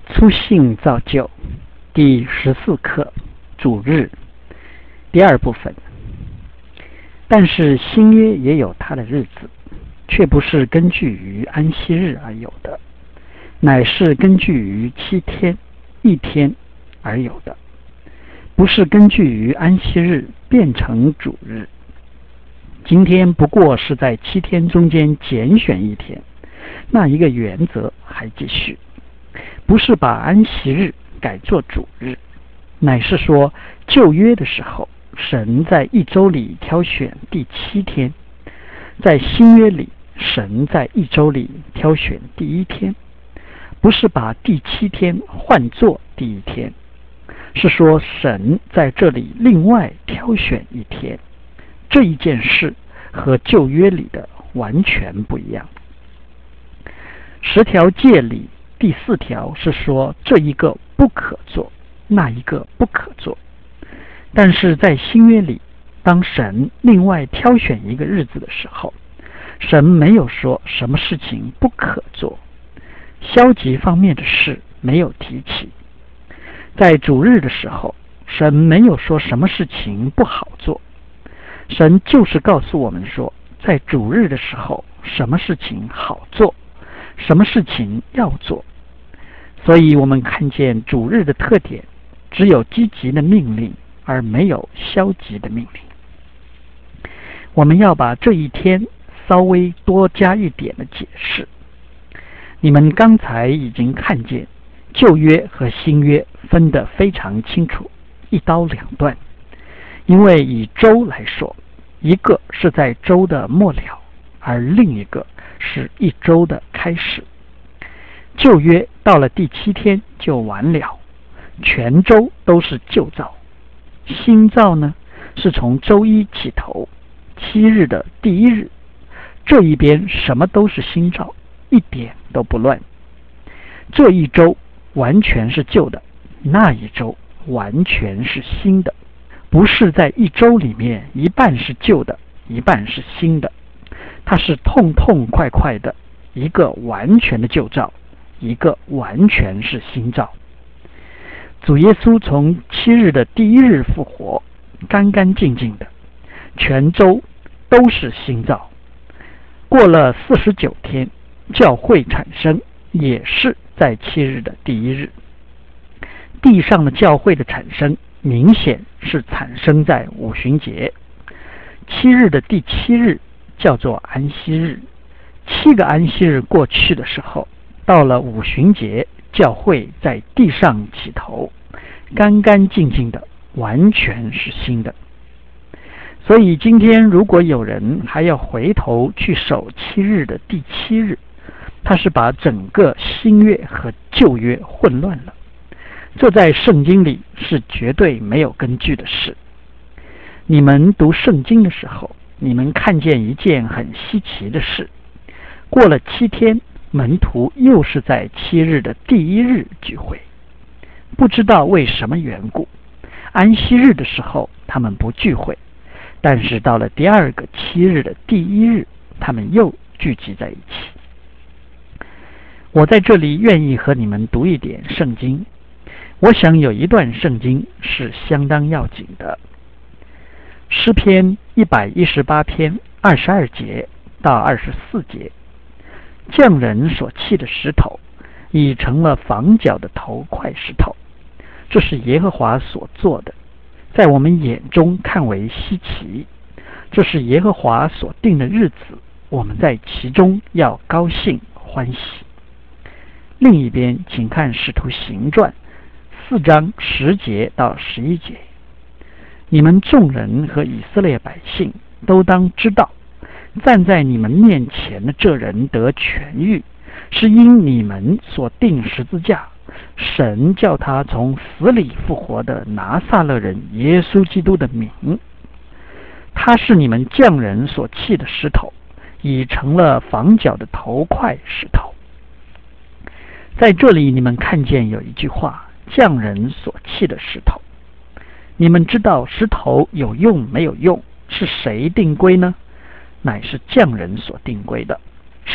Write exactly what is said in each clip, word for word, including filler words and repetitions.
初信造就第十四课主日第二部分。但是新约也有它的日子，却不是根据于安息日而有的，乃是根据于七天一天而有的，不是根据于安息日变成主日。今天不过是在七天中间拣选一天，那一个原则还继续，不是把安息日改作主日，乃是说旧约的时候，神在一周里挑选第七天，在新约里，神在一周里挑选第一天，不是把第七天换作第一天，是说神在这里另外挑选一天。这一件事和旧约里的完全不一样。十条诫里第四条是说这一个不可做，那一个不可做。但是在新约里，当神另外挑选一个日子的时候，神没有说什么事情不可做，消极方面的事没有提起。在主日的时候，神没有说什么事情不好做，神就是告诉我们说，在主日的时候，什么事情好做，什么事情要做。所以我们看见主日的特点，只有积极的命令，而没有消极的命令。我们要把这一天稍微多加一点的解释。你们刚才已经看见旧约和新约分得非常清楚，一刀两断。因为以周来说，一个是在周的末了，而另一个是一周的开始。旧约到了第七天就完了，全周都是旧造。新造呢，是从周一起头，七日的第一日，这一边什么都是新造，一点都不乱。这一周完全是旧的，那一周完全是新的，不是在一周里面一半是旧的，一半是新的，它是痛痛快快的，一个完全的旧造，一个完全是新造。主耶稣从七日的第一日复活，干干净净的，全周都是新造。过了四十九天，教会产生也是在七日的第一日。地上的教会的产生明显是产生在五旬节。七日的第七日叫做安息日。七个安息日过去的时候，到了五旬节，教会在地上起头，干干净净的，完全是新的。所以今天如果有人还要回头去守七日的第七日，他是把整个新约和旧约混乱了。这在圣经里是绝对没有根据的事。你们读圣经的时候，你们看见一件很稀奇的事，过了七天，门徒又是在七日的第一日聚会。不知道为什么缘故，安息日的时候他们不聚会，但是到了第二个七日的第一日，他们又聚集在一起。我在这里愿意和你们读一点圣经。我想有一段圣经是相当要紧的，诗篇一百一十八篇二十二节到二十四节。匠人所砌的石头，已成了房角的头块石头，这是耶和华所做的，在我们眼中看为稀奇。这是耶和华所定的日子，我们在其中要高兴欢喜。另一边请看使徒行传四章十节到十一节。你们众人和以色列百姓都当知道，站在你们面前的这人得痊愈，是因你们所定十字架，神叫他从死里复活的拿撒勒人耶稣基督的名。他是你们匠人所砌的石头，已成了房角的头块石头。在这里你们看见有一句话，匠人所砌的石头。你们知道石头有用没有用，是谁定规呢？乃是匠人所定规的。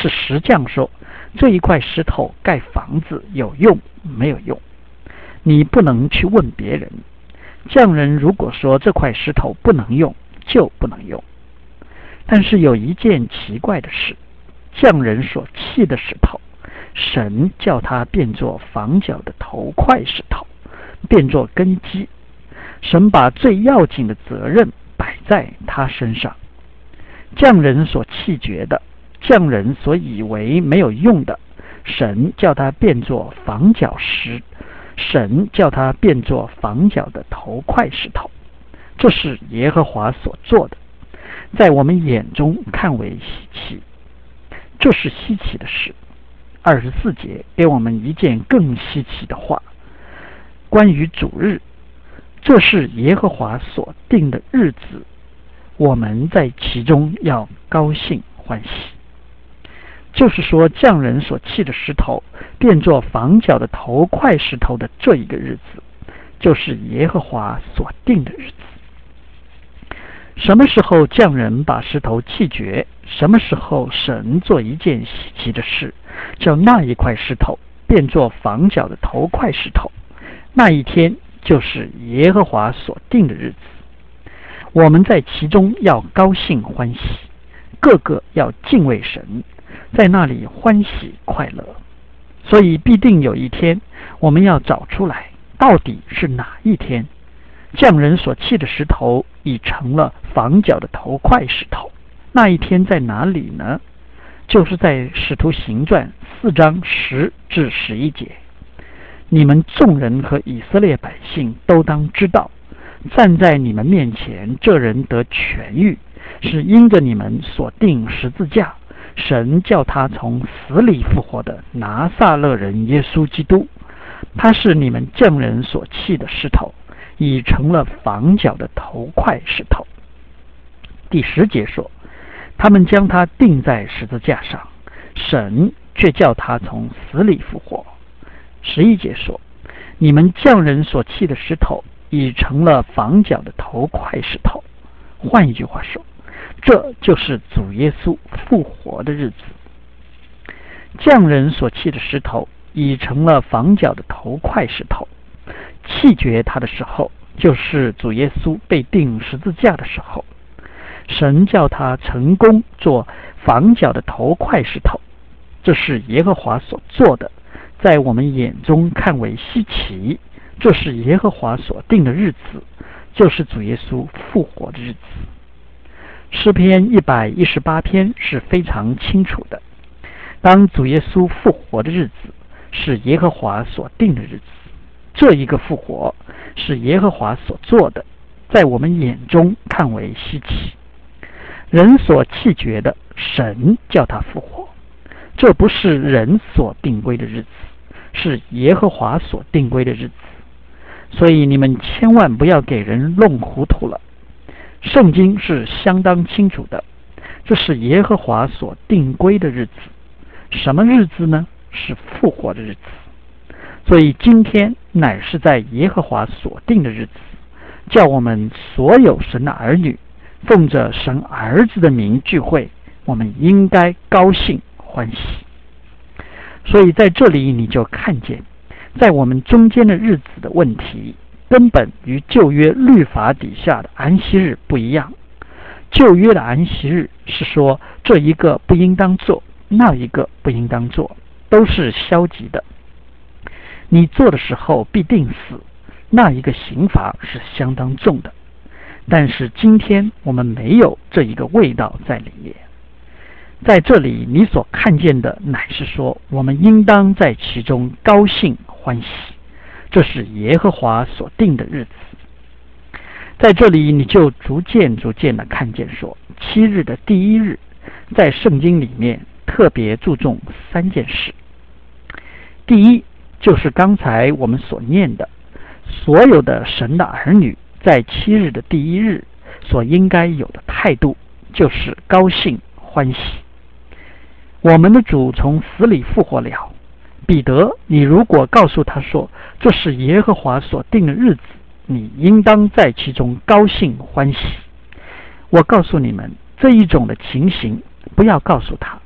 是石匠说这一块石头盖房子有用没有用，你不能去问别人。匠人如果说这块石头不能用，就不能用。但是有一件奇怪的事，匠人所砌的石头，神叫它变作房角的头块石头，变作根基。神把最要紧的责任摆在他身上。匠人所弃绝的，匠人所以为没有用的，神叫它变作房角石，神叫它变作房角的头块石头。这是耶和华所做的，在我们眼中看为稀奇。这是稀奇的事。二十四节给我们一件更稀奇的话，关于主日，这是耶和华所定的日子，我们在其中要高兴欢喜。就是说，匠人所砌的石头变作房角的头块石头的这一个日子，就是耶和华所定的日子。什么时候匠人把石头弃绝，什么时候神做一件稀奇的事，叫那一块石头变作房角的头块石头，那一天就是耶和华所定的日子。我们在其中要高兴欢喜，个个要敬畏神，在那里欢喜快乐。所以必定有一天，我们要找出来到底是哪一天。匠人所砌的石头已成了房角的头块石头，那一天在哪里呢？就是在使徒行传四章十至十一节。你们众人和以色列百姓都当知道，站在你们面前这人得痊愈，是因着你们所定十字架，神叫他从死里复活的拿撒勒人耶稣基督。他是你们匠人所砌的石头，已成了房角的头块石头。第十节说，他们将他钉在十字架上，神却叫他从死里复活。十一节说，你们匠人所砌的石头已成了房角的头块石头。换一句话说，这就是主耶稣复活的日子。匠人所砌的石头已成了房角的头块石头，弃绝他的时候，就是主耶稣被钉十字架的时候。神叫他成功做房角的头块石头，这是耶和华所做的，在我们眼中看为稀奇。这是耶和华所定的日子，就是主耶稣复活的日子。诗篇一百一十八篇是非常清楚的，当主耶稣复活的日子是耶和华所定的日子，这一个复活是耶和华所做的，在我们眼中看为稀奇。人所弃绝的，神叫他复活，这不是人所定规的日子，是耶和华所定规的日子。所以你们千万不要给人弄糊涂了，圣经是相当清楚的，这是耶和华所定规的日子。什么日子呢？是复活的日子。所以今天乃是在耶和华所定的日子，叫我们所有神的儿女奉着神儿子的名聚会，我们应该高兴欢喜。所以在这里你就看见，在我们中间的日子的问题，根本与旧约律法底下的安息日不一样。旧约的安息日是说这一个不应当做，那一个不应当做，都是消极的。你做的时候必定死，那一个刑罚是相当重的。但是今天我们没有这一个味道在里面。在这里你所看见的乃是说，我们应当在其中高兴欢喜，这是耶和华所定的日子。在这里你就逐渐逐渐的看见说，七日的第一日在圣经里面特别注重三件事。第一，就是刚才我们所念的，所有的神的儿女在七日的第一日所应该有的态度，就是高兴欢喜。我们的主从死里复活了，彼得，你如果告诉他说这是耶和华所定的日子，你应当在其中高兴欢喜。我告诉你们，这一种的情形不要告诉他，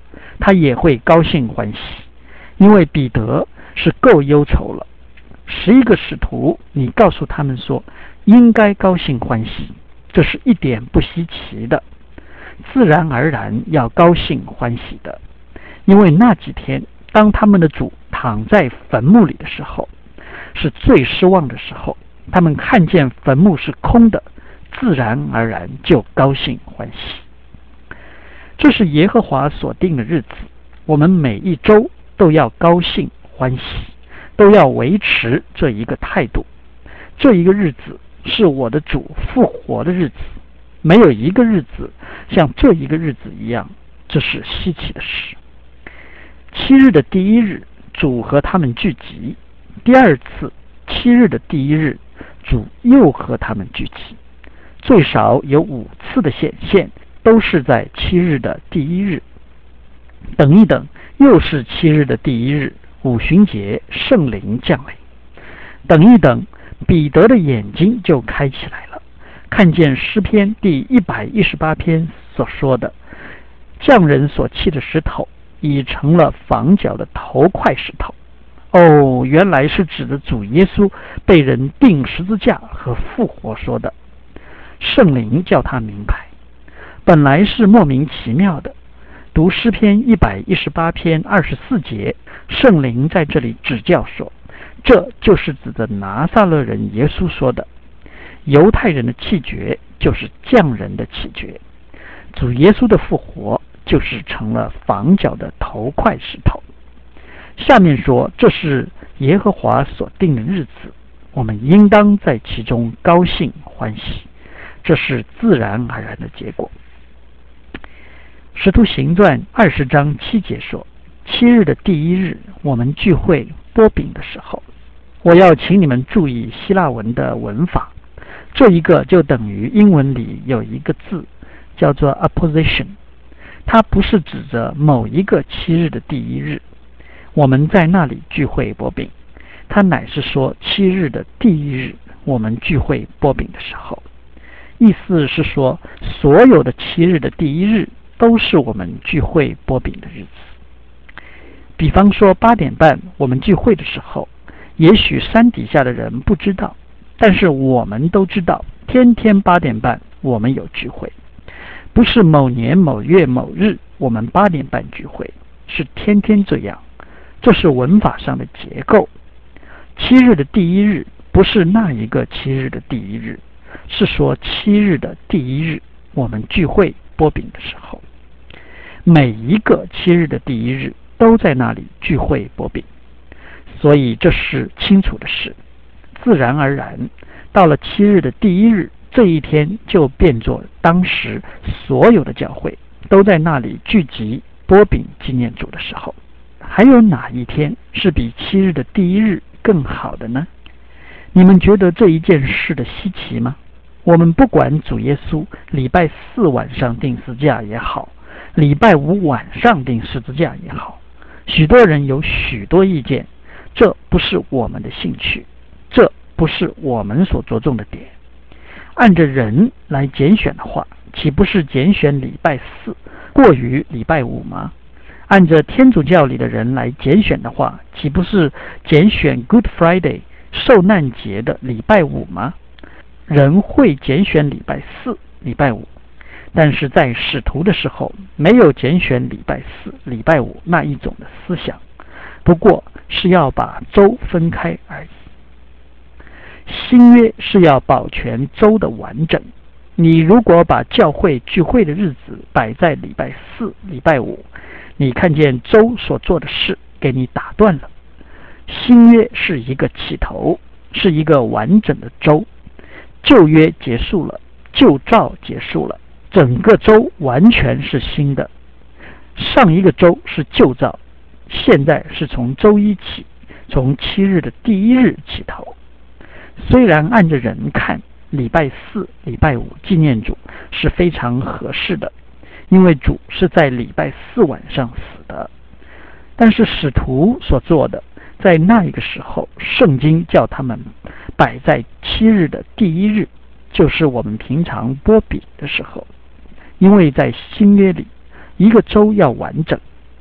他也会高兴欢喜，因为彼得是够忧愁了。十一个使徒，你告诉他们说应该高兴欢喜，这是一点不稀奇的，自然而然要高兴欢喜的。因为那几天当他们的主躺在坟墓里的时候，是最失望的时候，他们看见坟墓是空的，自然而然就高兴欢喜。这是耶和华所定的日子，我们每一周都要高兴欢喜，都要维持这一个态度。这一个日子是我的主复活的日子，没有一个日子像这一个日子一样，这是稀奇的事。七日的第一日，主和他们聚集；第二次，七日的第一日，主又和他们聚集。最少有五次的显现，都是在七日的第一日。等一等，又是七日的第一日，五旬节，圣灵降临。等一等，彼得的眼睛就开起来了，看见诗篇第一百一十八篇所说的，匠人所砌的石头已成了房角的头块石头。哦，原来是指的主耶稣被人钉十字架和复活说的。圣灵叫他明白，本来是莫名其妙的。读诗篇一百一十八篇二十四节，圣灵在这里指教说，这就是指的拿撒勒人耶稣说的。犹太人的气绝就是匠人的气绝，主耶稣的复活就是成了房角的头块石头。下面说，这是耶和华所定的日子，我们应当在其中高兴欢喜，这是自然而然的结果。使徒行传二十章七节说，七日的第一日，我们聚会擘饼的时候。我要请你们注意希腊文的文法，这一个就等于英文里有一个字叫做 apposition， 它不是指着某一个七日的第一日，我们在那里聚会擘饼，它乃是说七日的第一日，我们聚会擘饼的时候。意思是说，所有的七日的第一日都是我们聚会擘饼的日子。比方说八点半我们聚会的时候，也许山底下的人不知道，但是我们都知道，天天八点半我们有聚会，不是某年某月某日我们八点半聚会，是天天这样。这是文法上的结构。七日的第一日不是那一个七日的第一日，是说七日的第一日我们聚会擘饼的时候。每一个七日的第一日都在那里聚会擘饼，所以这是清楚的事。自然而然，到了七日的第一日，这一天就变作当时所有的教会都在那里聚集擘饼纪念主的时候。还有哪一天是比七日的第一日更好的呢？你们觉得这一件事的稀奇吗？我们不管主耶稣礼拜四晚上钉十字架也好，礼拜五晚上钉十字架也好，许多人有许多意见，这不是我们的兴趣，这不是我们所着重的点。按着人来拣选的话，岂不是拣选礼拜四过于礼拜五吗？按着天主教里的人来拣选的话，岂不是拣选 Good Friday 受难节的礼拜五吗？人会拣选礼拜四、礼拜五，但是在使徒的时候没有拣选礼拜四、礼拜五那一种的思想，不过是要把周分开而已。新约是要保全周的完整，你如果把教会聚会的日子摆在礼拜四、礼拜五，你看见周所做的事给你打断了。新约是一个起头，是一个完整的周。旧约结束了，旧照结束了，整个周完全是新的。上一个周是旧照，现在是从周一起，从七日的第一日起头。虽然按着人看，礼拜四、礼拜五纪念主是非常合适的，因为主是在礼拜四晚上死的，但是使徒所做的，在那一个时候，圣经叫他们摆在七日的第一日，就是我们平常擘饼的时候。因为在新约里，一个周要完整，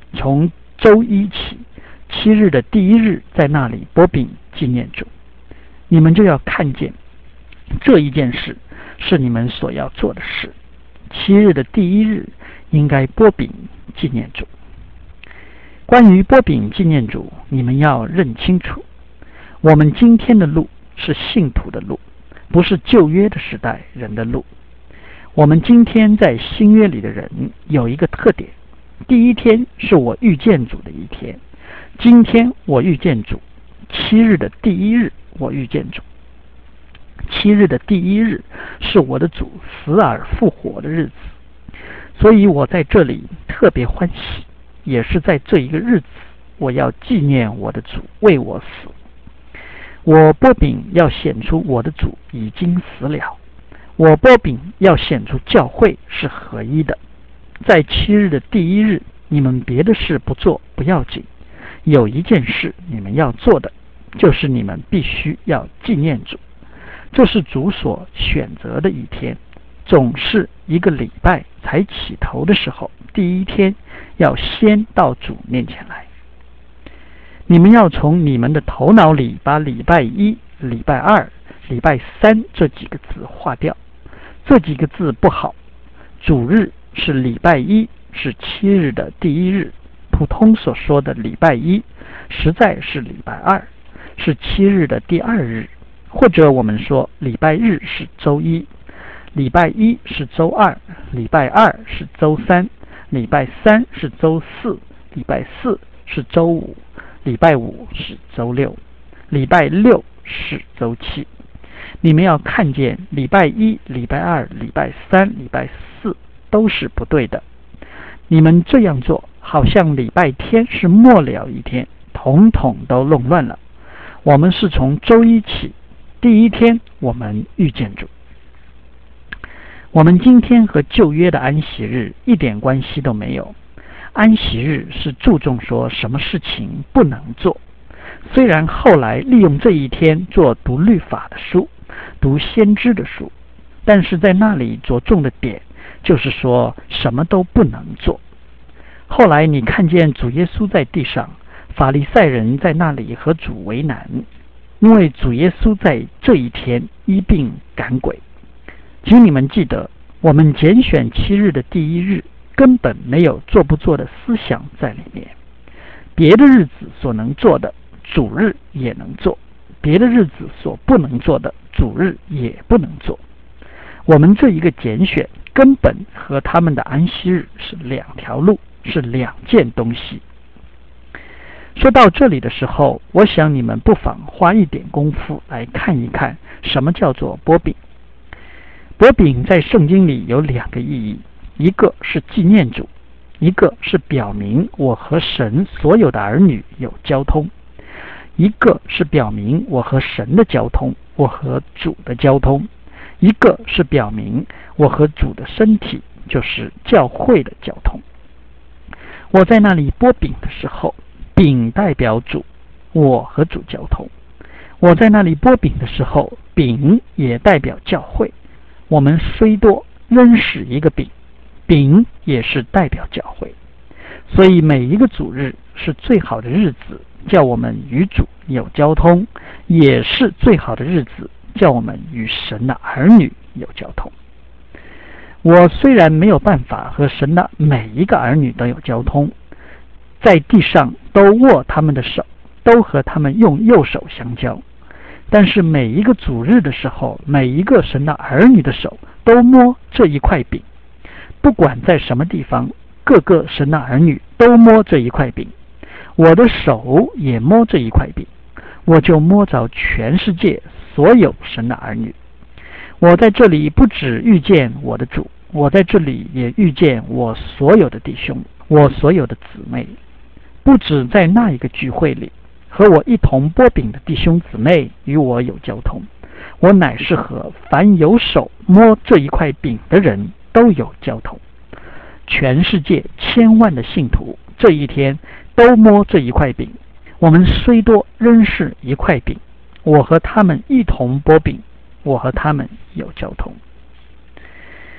从周一起，七日的第一日在那里剥饼纪念主。你们就要看见这一件事是你们所要做的事。七日的第一日应该剥饼纪念主。关于剥饼纪念主，你们要认清楚，我们今天的路是信徒的路，不是旧约的时代人的路。我们今天在新约里的人有一个特点，第一天是我遇见主的一天，今天我遇见主，七日的第一日我遇见主。七日的第一日是我的主死而复活的日子，所以我在这里特别欢喜，也是在这一个日子，我要纪念我的主为我死。我剥饼要显出我的主已经死了，我剥饼要显出教会是合一的。在七日的第一日，你们别的事不做不要紧，有一件事你们要做的，就是你们必须要纪念主。这是主所选择的一天，总是一个礼拜才起头的时候，第一天要先到主面前来。你们要从你们的头脑里把礼拜一、礼拜二、礼拜三这几个字划掉，这几个字不好。主日是礼拜一，是七日的第一日，普通所说的礼拜一实在是礼拜二，是七日的第二日，或者我们说礼拜日是周一，礼拜一是周二，礼拜二是周三，礼拜三是周四，礼拜四是周五，礼拜五是周六，礼拜六是周七。你们要看见礼拜一、礼拜二、礼拜三、礼拜四都是不对的。你们这样做，好像礼拜天是末了一天，统统都弄乱了。我们是从周一起，第一天我们遇见主。我们今天和旧约的安息日一点关系都没有。安息日是注重说什么事情不能做，虽然后来利用这一天做读律法的书，读先知的书，但是在那里着重的点就是说什么都不能做。后来你看见主耶稣在地上，法利赛人在那里和主为难，因为主耶稣在这一天医病赶鬼。请你们记得，我们拣选七日的第一日根本没有做不做的思想在里面。别的日子所能做的，主日也能做；别的日子所不能做的，主日也不能做。我们这一个拣选根本和他们的安息日是两条路，是两件东西。说到这里的时候，我想你们不妨花一点功夫来看一看什么叫做剥饼。剥饼在圣经里有两个意义，一个是纪念主，一个是表明我和神所有的儿女有交通。一个是表明我和神的交通，我和主的交通；一个是表明我和主的身体，就是教会的交通。我在那里剥饼的时候，饼代表主，我和主交通；我在那里剥饼的时候，饼也代表教会。我们虽多，仍是一个饼，饼也是代表教会。所以每一个主日是最好的日子，叫我们与主有交通，也是最好的日子，叫我们与神的儿女有交通。我虽然没有办法和神的每一个儿女都有交通，在地上都握他们的手，都和他们用右手相交，但是每一个主日的时候，每一个神的儿女的手都摸这一块饼，不管在什么地方，各个神的儿女都摸这一块饼，我的手也摸这一块饼，我就摸着全世界所有神的儿女。我在这里不只遇见我的主，我在这里也遇见我所有的弟兄，我所有的姊妹。不只在那一个聚会里，和我一同剥饼的弟兄姊妹与我有交通，我乃是和凡有手摸这一块饼的人都有交通。全世界千万的信徒这一天都摸这一块饼，我们虽多，仍是一块饼。我和他们一同剥饼，我和他们有交通。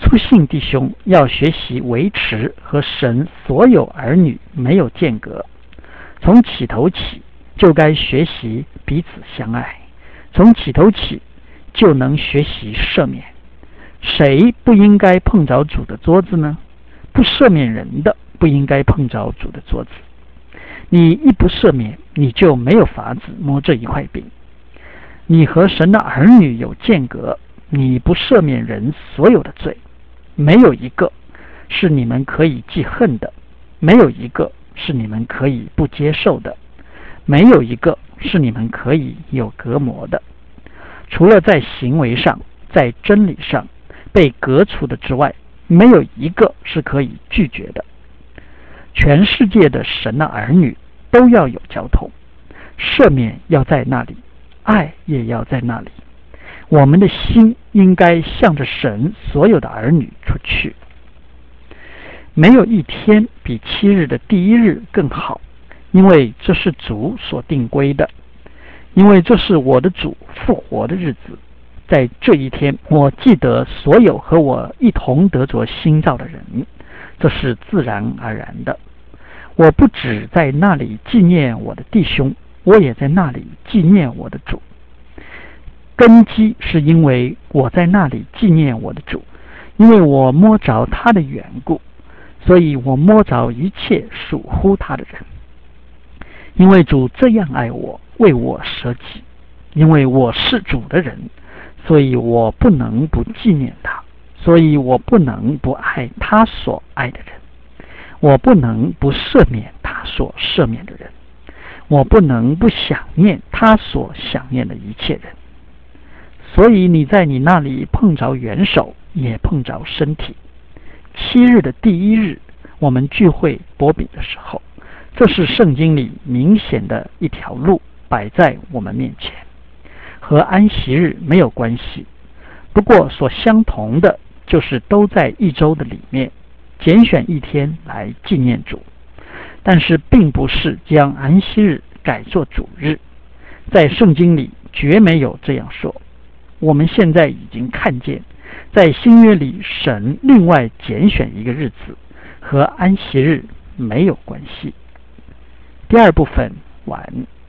初信弟兄要学习维持和神所有儿女没有间隔，从起头起就该学习彼此相爱，从起头起就能学习赦免。谁不应该碰着主的桌子呢？不赦免人的不应该碰着主的桌子。你一不赦免，你就没有法子摸这一块饼。你和神的儿女有间隔，你不赦免人所有的罪，没有一个是你们可以记恨的，没有一个是你们可以不接受的，没有一个是你们可以有隔膜的。除了在行为上，在真理上被革除的之外，没有一个是可以拒绝的。全世界的神的儿女都要有交通，赦免要在那里，爱也要在那里。我们的心应该向着神所有的儿女出去。没有一天比七日的第一日更好，因为这是主所定规的，因为这是我的主复活的日子。在这一天，我记得所有和我一同得着新造的人，这是自然而然的。我不只在那里纪念我的弟兄，我也在那里纪念我的主。根基是因为我在那里纪念我的主，因为我摸着他的缘故，所以我摸着一切属乎他的人。因为主这样爱我，为我舍己，因为我是主的人，所以我不能不纪念他，所以我不能不爱他所爱的人，我不能不赦免他所赦免的人，我不能不想念他所想念的一切人。所以你在你那里碰着元首，也碰着身体。七日的第一日，我们聚会擘饼的时候，这是圣经里明显的一条路摆在我们面前，和安息日没有关系。不过所相同的就是都在一周的里面拣选一天来纪念主，但是并不是将安息日改作主日，在圣经里绝没有这样说。我们现在已经看见，在新约里神另外拣选一个日子，和安息日没有关系。第二部分完。